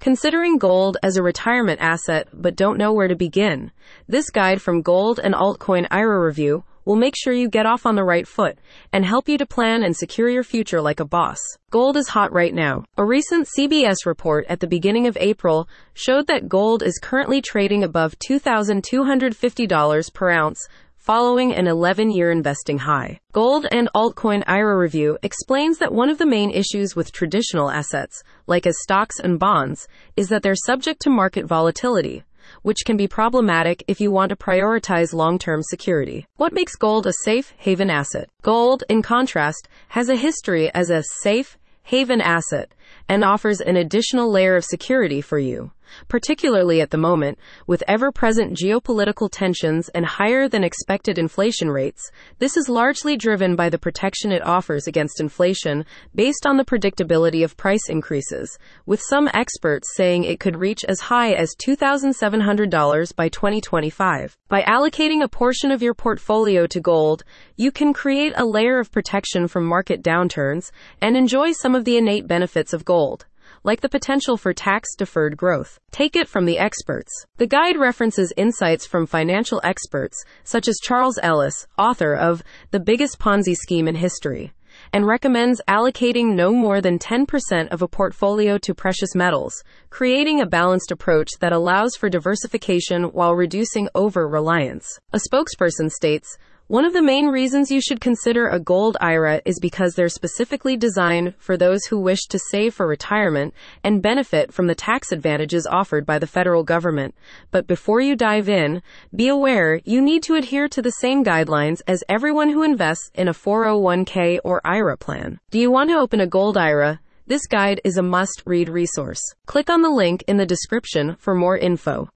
Considering gold as a retirement asset but don't know where to begin? This guide from Gold and Altcoin IRA Review will make sure you get off on the right foot and help you to plan and secure your future like a boss. Gold is hot right now. A recent CBS report at the beginning of April showed that gold is currently trading above $2,250 per ounce, following an 11-year investing high. Gold and Altcoin IRA Review explains that one of the main issues with traditional assets, like as stocks and bonds, is that they're subject to market volatility, which can be problematic if you want to prioritize long-term security. What makes gold a safe haven asset? Gold, in contrast, has a history as a safe haven asset and offers an additional layer of security for you, particularly at the moment, with ever-present geopolitical tensions and higher-than-expected inflation rates. This is largely driven by the protection it offers against inflation based on the predictability of price increases, with some experts saying it could reach as high as $2,700 by 2025. By allocating a portion of your portfolio to gold, you can create a layer of protection from market downturns and enjoy some of the innate benefits of gold, like the potential for tax-deferred growth. Take it from the experts. The guide references insights from financial experts, such as Charles Ellis, author of The Biggest Ponzi Scheme in History, and recommends allocating no more than 10% of a portfolio to precious metals, creating a balanced approach that allows for diversification while reducing over-reliance. A spokesperson states, "One of the main reasons you should consider a gold IRA is because they're specifically designed for those who wish to save for retirement and benefit from the tax advantages offered by the federal government. But before you dive in, be aware you need to adhere to the same guidelines as everyone who invests in a 401k or IRA plan." Do you want to open a gold IRA? This guide is a must-read resource. Click on the link in the description for more info.